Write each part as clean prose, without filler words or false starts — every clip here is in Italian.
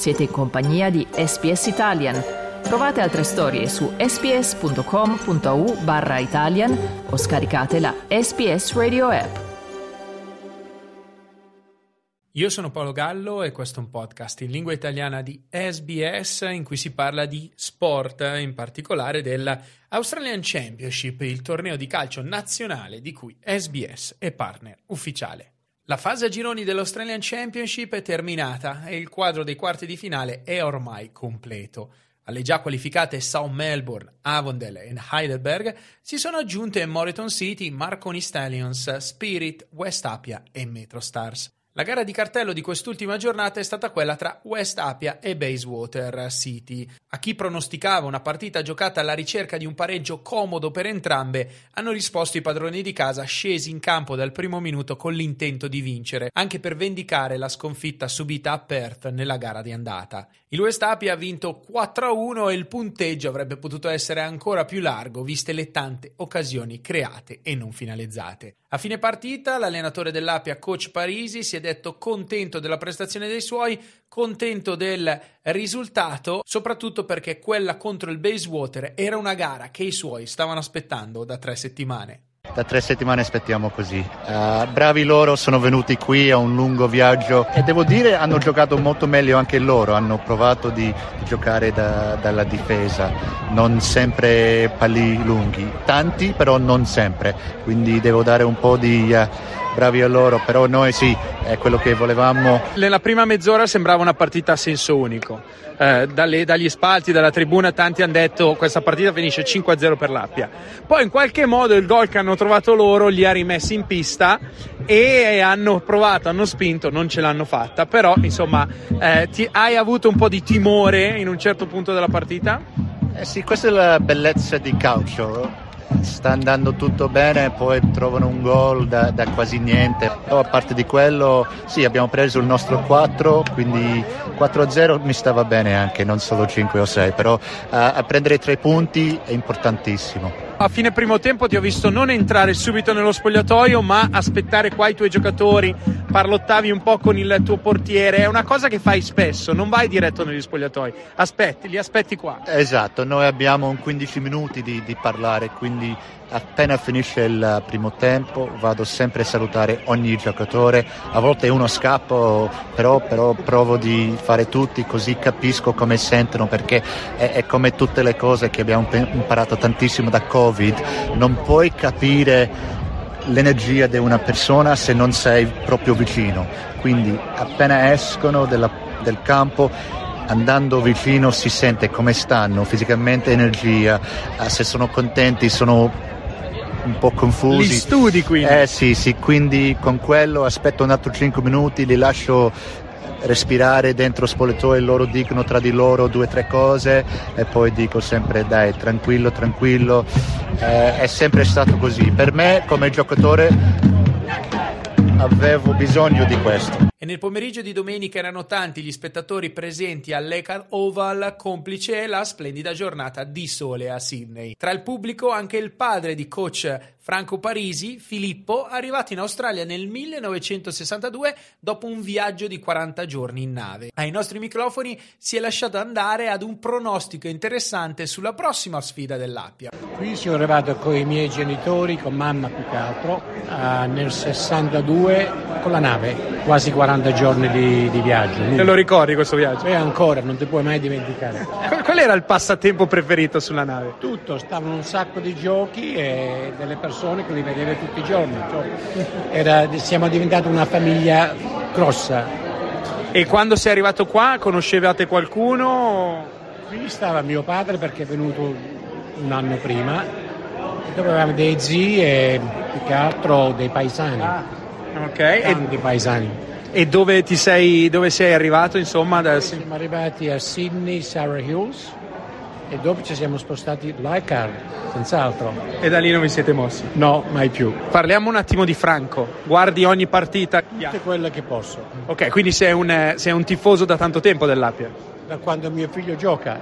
Siete in compagnia di SBS Italian. Trovate altre storie su sbs.com.au/Italian o scaricate la SBS Radio app. Io sono Paolo Gallo e questo è un podcast in lingua italiana di SBS in cui si parla di sport, in particolare dell'Australian Championship, il torneo di calcio nazionale di cui SBS è partner ufficiale. La fase a gironi dell'Australian Championship è terminata e il quadro dei quarti di finale è ormai completo. Alle già qualificate South Melbourne, Avondale e Heidelberg si sono aggiunte Moreton City, Marconi Stallions, Spirit, West Apia e Metro Stars. La gara di cartello di quest'ultima giornata è stata quella tra West Apia e Bayswater City. A chi pronosticava una partita giocata alla ricerca di un pareggio comodo per entrambe, hanno risposto i padroni di casa scesi in campo dal primo minuto con l'intento di vincere, anche per vendicare la sconfitta subita a Perth nella gara di andata. Il West Apia ha vinto 4-1 e il punteggio avrebbe potuto essere ancora più largo, viste le tante occasioni create e non finalizzate. A fine partita, l'allenatore dell'Apia, coach Parisi, si è detto contento della prestazione dei suoi, contento del risultato, soprattutto perché quella contro il Bayswater era una gara che i suoi stavano aspettando da 3 settimane. Da 3 settimane aspettiamo così. Bravi loro, sono venuti qui a un lungo viaggio e devo dire hanno giocato molto meglio anche loro, hanno provato di giocare dalla difesa, non sempre palli lunghi, tanti però non sempre, quindi devo dare un po' di bravi a loro, però noi sì, è quello che volevamo. Nella prima mezz'ora sembrava una partita a senso unico. Dagli spalti, dalla tribuna, tanti hanno detto questa partita finisce 5-0 per l'Appia. Poi in qualche modo il gol che hanno trovato loro li ha rimessi in pista e hanno provato, hanno spinto, non ce l'hanno fatta, però insomma hai avuto un po' di timore in un certo punto della partita? Sì, questa è la bellezza di calcio. Sta andando tutto bene, poi trovano un gol da quasi niente. Però a parte di quello, sì, abbiamo preso il nostro 4, quindi 4-0 mi stava bene anche, non solo 5 o 6, però a prendere 3 punti è importantissimo. A fine primo tempo ti ho visto non entrare subito nello spogliatoio, ma aspettare qua i tuoi giocatori, parlottavi un po' con il tuo portiere, è una cosa che fai spesso, non vai diretto negli spogliatoi, li aspetti qua. Esatto, noi abbiamo un 15 minuti di parlare, quindi appena finisce il primo tempo vado sempre a salutare ogni giocatore, a volte uno scappo, però provo di fare tutti così capisco come sentono, perché è come tutte le cose che abbiamo imparato tantissimo da Covid, non puoi capire l'energia di una persona se non sei proprio vicino, quindi appena escono del campo, andando vicino si sente come stanno fisicamente, energia, se sono contenti, sono un po' confusi. Li studi quindi? Sì, quindi con quello aspetto un altro 5 minuti, li lascio respirare dentro spogliatoio, loro dicono tra di loro 2 o 3 cose e poi dico sempre dai, tranquillo, è sempre stato così. Per me come giocatore avevo bisogno di questo. E nel pomeriggio di domenica erano tanti gli spettatori presenti al Lake Oval, complice la splendida giornata di sole a Sydney. Tra il pubblico anche il padre di coach Franco Parisi, Filippo, arrivato in Australia nel 1962 dopo un viaggio di 40 giorni in nave. Ai nostri microfoni si è lasciato andare ad un pronostico interessante sulla prossima sfida dell'Appia. Qui sono arrivato con i miei genitori, con mamma più che altro, nel 62 con la nave, quasi 40 giorni di viaggio. Te lo ricordi questo viaggio? E ancora, non ti puoi mai dimenticare. Qual era il passatempo preferito sulla nave? Tutto, stavano un sacco di giochi e delle persone che li vedevi tutti i giorni. Siamo diventati una famiglia grossa. E quando sei arrivato qua, conoscevate qualcuno? Qui stava mio padre perché è venuto un anno prima, e dopo avevamo dei zii e più che altro dei paesani. Ok. Tanti paesani. E dove sei arrivato, insomma? Siamo arrivati a Sydney, Sarah Hills, e dopo ci siamo spostati Leichhardt, senz'altro. E da lì non vi siete mossi? No, mai più. Parliamo un attimo di Franco. Guardi ogni partita? Tutte quelle che posso. Ok, quindi sei un tifoso da tanto tempo dell'Appia? Da quando mio figlio gioca.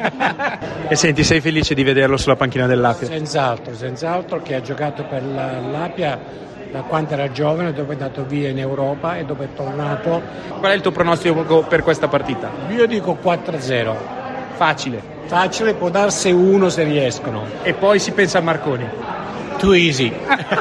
E senti, sei felice di vederlo sulla panchina dell'Appia? Senz'altro, che ha giocato per l'Appia da quando era giovane, dopo è andato via in Europa e dopo è tornato. Qual è il tuo pronostico per questa partita? Io dico 4-0. Facile. Facile, può darsi 1 se riescono. E poi si pensa a Marconi. Too easy.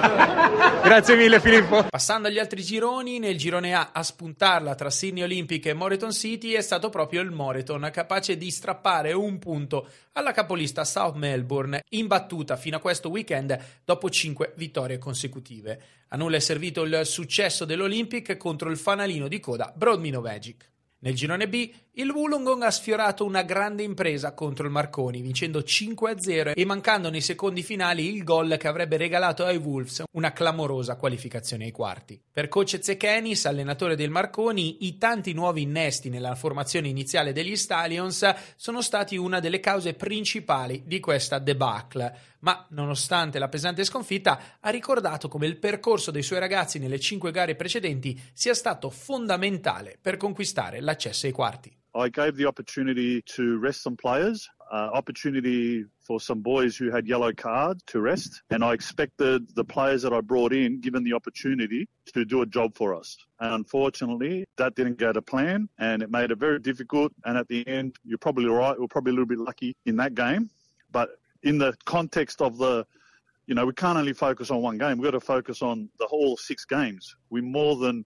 Grazie mille Filippo. Passando agli altri gironi, nel girone A spuntarla tra Sydney Olympic e Moreton City è stato proprio il Moreton, capace di strappare un punto alla capolista South Melbourne, imbattuta fino a questo weekend dopo 5 vittorie consecutive. A nulla è servito il successo dell'Olympic contro il fanalino di coda Broadmeadow Magic. Nel girone B, il Wollongong ha sfiorato una grande impresa contro il Marconi, vincendo 5-0 e mancando nei secondi finali il gol che avrebbe regalato ai Wolves una clamorosa qualificazione ai quarti. Per coach Tsekenis, allenatore del Marconi, i tanti nuovi innesti nella formazione iniziale degli Stallions sono stati una delle cause principali di questa debacle, ma nonostante la pesante sconfitta ha ricordato come il percorso dei suoi ragazzi nelle 5 gare precedenti sia stato fondamentale per conquistare l'accesso ai quarti. I gave the opportunity to rest some players, opportunity for some boys who had yellow cards to rest, and I expected the players that I brought in, given the opportunity, to do a job for us. And unfortunately, that didn't go to plan, and it made it very difficult. And at the end, you're probably right, we're probably a little bit lucky in that game. But in the context of we can't only focus on one game. We've got to focus on the whole 6 games. We more than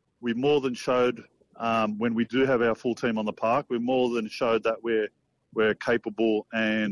showed. When we do have our full team on the park, we more than showed that we're capable and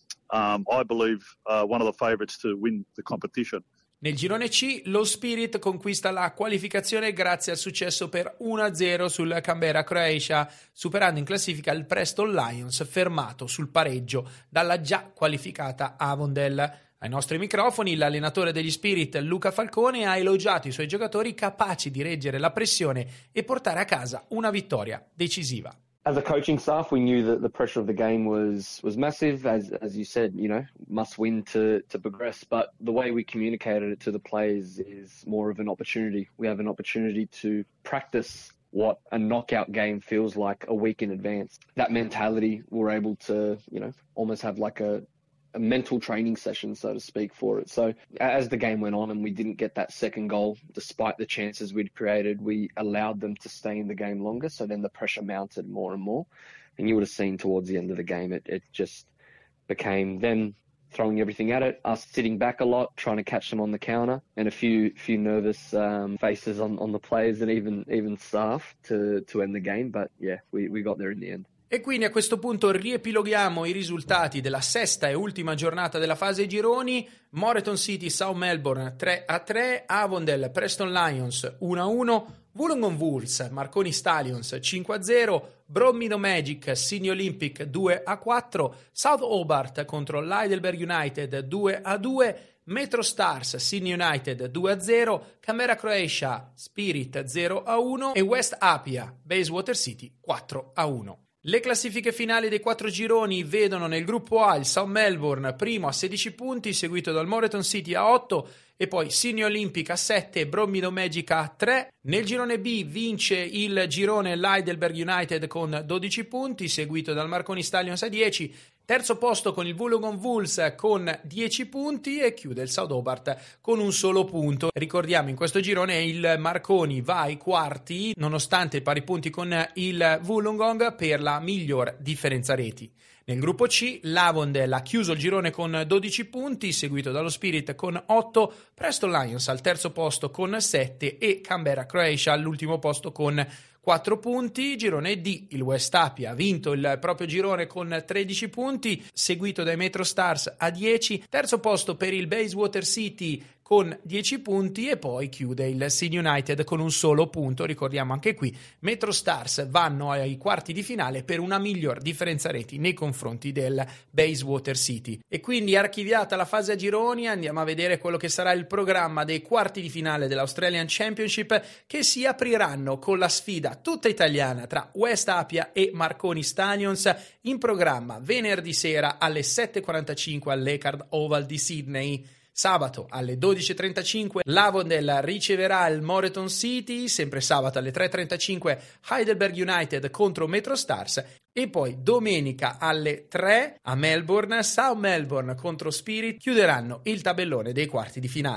I believe one of the favourites to win the competition. Nel girone C, lo Spirit conquista la qualificazione grazie al successo per 1-0 sul Canberra Croatia, superando in classifica il Preston Lions, fermato sul pareggio dalla già qualificata Avondale. Ai nostri microfoni l'allenatore degli Spirit, Luca Falcone, ha elogiato i suoi giocatori capaci di reggere la pressione e portare a casa una vittoria decisiva. As a coaching staff, we knew that the pressure of the game was massive. As you said, must win to progress. But the way we communicated it to the players is more of an opportunity. We have an opportunity to practice what a knockout game feels like a week in advance. That mentality, we're able to, almost have like a mental training session, so to speak, for it. So as the game went on and we didn't get that second goal, despite the chances we'd created, we allowed them to stay in the game longer. So then the pressure mounted more and more. And you would have seen towards the end of the game, it just became them throwing everything at it, us sitting back a lot, trying to catch them on the counter, and a few nervous faces on the players and even staff to end the game. But yeah, we got there in the end. E quindi a questo punto riepiloghiamo i risultati della sesta e ultima giornata della fase gironi. Moreton City South Melbourne 3-3, Avondale Preston Lions 1-1, Wollongong Wolves Marconi Stallions 5-0, Broadmeadow Magic Sydney Olympic 2-4, South Hobart contro l'Heidelberg United 2-2, Metro Stars Sydney United 2-0, Canberra Croatia Spirit 0-1 e West Apia Bayswater City 4-1. Le classifiche finali dei 4 gironi vedono nel gruppo A il South Melbourne primo a 16 punti, seguito dal Moreton City a 8 e poi Sydney Olympic a 7 e Broadmeadow Magic a 3. Nel girone B vince il girone l'Heidelberg United con 12 punti, seguito dal Marconi Stallions a 10. Terzo posto con il Wollongong Wolves con 10 punti e chiude il South Hobart con un solo punto. Ricordiamo, in questo girone il Marconi va ai quarti nonostante i pari punti con il Wollongong per la miglior differenza reti. Nel gruppo C l'Avondale ha chiuso il girone con 12 punti, seguito dallo Spirit con 8, Preston Lions al terzo posto con 7 e Canberra Croatia all'ultimo posto con 4 punti. Girone D, il West Apia ha vinto il proprio girone con 13 punti, seguito dai Metro Stars a 10, terzo posto per il Bayswater City con 10 punti e poi chiude il Sydney United con un solo punto. Ricordiamo anche qui, Metro Stars vanno ai quarti di finale per una miglior differenza reti nei confronti del Bayswater City. E quindi archiviata la fase a gironi, andiamo a vedere quello che sarà il programma dei quarti di finale dell'Australian Championship, che si apriranno con la sfida tutta italiana tra West Apia e Marconi Stallions, in programma venerdì sera alle 7:45 all'Ecard Oval di Sydney. Sabato alle 12:35 l'Avondale riceverà il Moreton City, sempre sabato alle 3:35 Heidelberg United contro Metro Stars e poi domenica alle 3 a Melbourne South Melbourne contro Spirit chiuderanno il tabellone dei quarti di finale.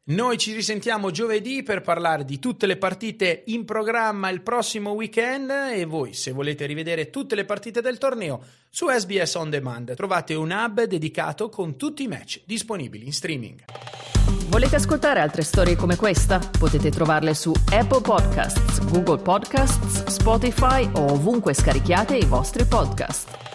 Noi ci risentiamo giovedì per parlare di tutte le partite in programma il prossimo weekend e voi, se volete rivedere tutte le partite del torneo, su SBS On Demand trovate un hub dedicato con tutti i match disponibili in streaming. Volete ascoltare altre storie come questa? Potete trovarle su Apple Podcasts, Google Podcasts, Spotify o ovunque scarichiate i vostri podcast.